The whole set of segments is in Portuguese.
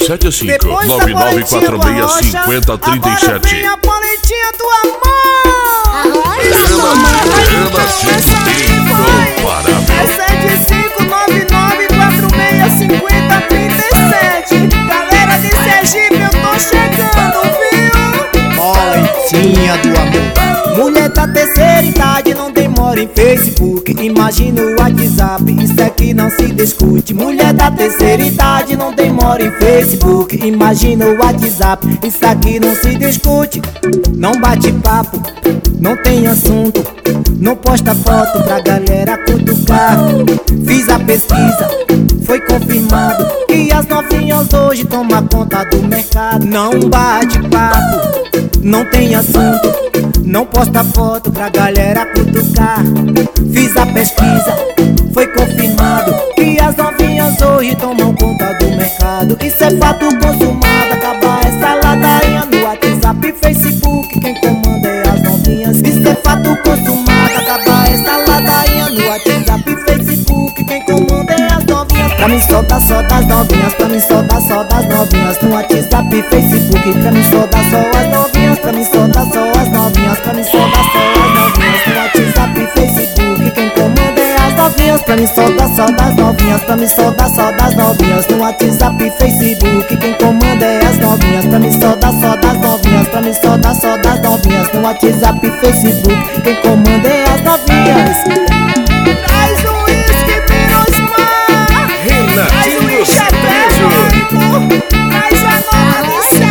7599465037. Vem a boletinha do amor. Essa é de 599465037. Galera de Sergipe, eu tô chegando, viu? Boletinha do amor. Mulher da terceira idade não demora em Facebook. Imagina o WhatsApp, isso aqui não se discute. Mulher da terceira idade não demora em Facebook. Imagina o WhatsApp, isso aqui não se discute. Não bate papo, não tem assunto, não posta foto pra galera cutucar. Fiz a pesquisa, foi confirmado que as novinhas hoje tomam conta do mercado. Não bate papo, não tem assunto, não posta foto pra galera cutucar. Fiz a pesquisa, foi confirmado que as novinhas hoje tomam conta do mercado. Isso é fato consumado, acabar essa ladainha no WhatsApp e Facebook. Quem comanda é as novinhas. Isso é fato consumado, acabar essa ladainha no WhatsApp e Facebook. Quem comanda é as novinhas. Pra mim solta só das novinhas, pra mim solta só das novinhas no WhatsApp e Facebook. Pra mim solta só as novinhas, pra mim solta só as novinhas, pra mim solta só as novinhas no WhatsApp e Facebook. Quem comanda é as novinhas. Pra mim solta só das novinhas, pra mim solta só das novinhas no WhatsApp e Facebook. Quem comanda é as novinhas. Pra mim solta só das novinhas, pra mim solta só das novinhas no WhatsApp e Facebook. Quem comanda é as novinhas. Traz o uísque, Pirosmar. Traz o uísque, traz a notícia,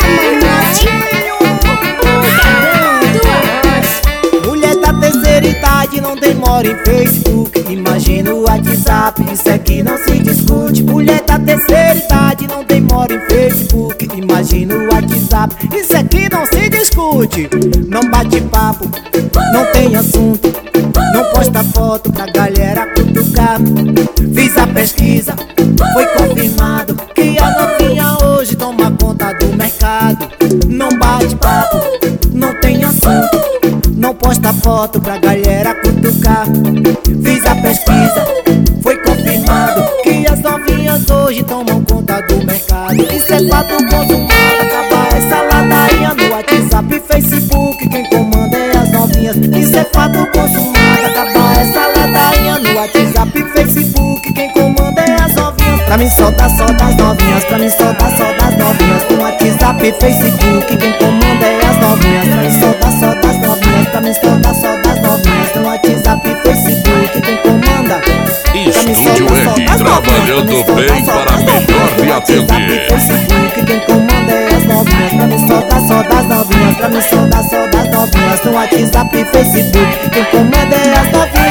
Renatinho. Mulher da terceira idade não demora em Facebook. Imagina o WhatsApp, isso aqui não se discute. Mulher da terceira idade não demora em Facebook. Imagina o WhatsApp, isso aqui não se discute. Não bate papo, não tem assunto, não posta foto pra galera cutucar. Fiz a pesquisa, foi confirmado que a novinha hoje toma conta do mercado. Não bate papo, não tem assunto, não posta foto pra galera cutucar. Fiz a pesquisa, foi confirmado que as novinhas hoje tomam conta do mercado. Isso é fato consumado, acabar essa ladainha no WhatsApp e Facebook. Quem comanda é as novinhas. Isso é fato consumado, acabar essa ladainha no WhatsApp e Facebook. Quem comanda é as novinhas. Pra mim solta só das novinhas, pra mim solta só das novinhas no WhatsApp e Facebook. Quem comanda é as novinhas. Pra mim solta só das novinhas, pra mim solta só das novinhas no WhatsApp e Facebook. Quem comanda Estúdio R, trabalhando bem para melhor lhe atender. Quem comanda é as novinhas. Pra mim solta só das novinhas, pra mim solta só das novinhas no WhatsApp e Facebook. Quem comanda é as novinhas.